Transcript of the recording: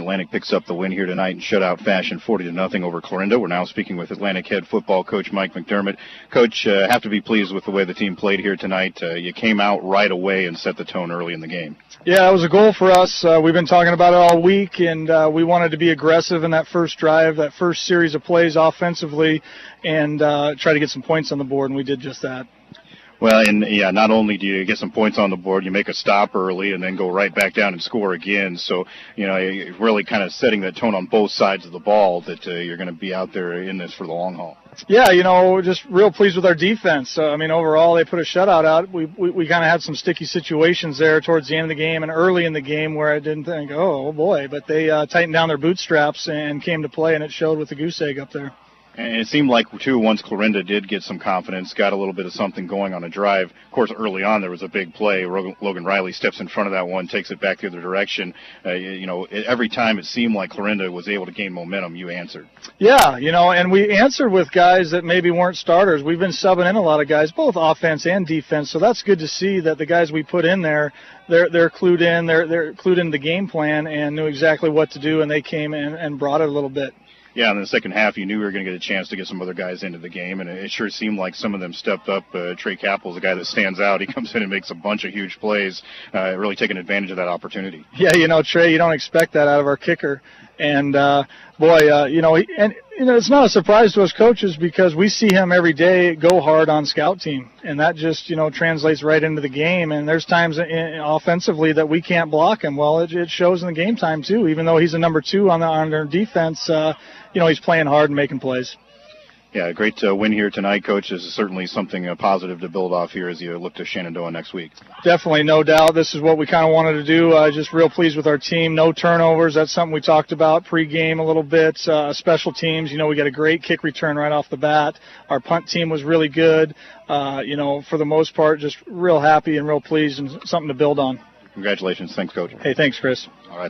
Atlantic picks up the win here tonight in shutout fashion, 40-0 over Clarinda. We're now speaking with Atlantic head football coach Mike McDermott. Coach, have to be pleased with the way the team played here tonight. You came out right away and set the tone early in the game. Yeah, it was a goal for us. We've been talking about it all week, and we wanted to be aggressive in that first drive, that first series of plays offensively, and try to get some points on the board, and we did just that. Well, and yeah, not only do you get some points on the board, you make a stop early and then go right back down and score again. So, you're really kind of setting the tone on both sides of the ball that you're going to be out there in this for the long haul. Yeah, just real pleased with our defense. Overall, they put a shutout out. We kind of had some sticky situations there towards the end of the game and early in the game where I didn't think, oh boy, but they tightened down their bootstraps and came to play, and it showed with the goose egg up there. And it seemed like, too, once Clarinda did get some confidence, got a little bit of something going on a drive. Of course, early on there was a big play. Logan Riley steps in front of that one, takes it back the other direction. Every time it seemed like Clarinda was able to gain momentum, you answered. Yeah, and we answered with guys that maybe weren't starters. We've been subbing in a lot of guys, both offense and defense, so that's good to see that the guys we put in there, they're clued in, they're clued in the game plan and knew exactly what to do, and they came in and brought it a little bit. Yeah, in the second half, you knew we were going to get a chance to get some other guys into the game, and it sure seemed like some of them stepped up. Trey Capel's a guy that stands out. He comes in and makes a bunch of huge plays, really taking advantage of that opportunity. Yeah, Trey, you don't expect that out of our kicker. And, it's not a surprise to us coaches because we see him every day go hard on scout team. And that just, translates right into the game. And there's times offensively that we can't block him. Well, it shows in the game time, too. Even though he's a number 2 on our defense, he's playing hard and making plays. Yeah, great win here tonight, Coach. This is certainly something positive to build off here as you look to Shenandoah next week. Definitely, no doubt. This is what we kind of wanted to do. Just real pleased with our team. No turnovers. That's something we talked about pregame a little bit. Special teams, we got a great kick return right off the bat. Our punt team was really good. For the most part, just real happy and real pleased and something to build on. Congratulations. Thanks, Coach. Hey, thanks, Chris. All right.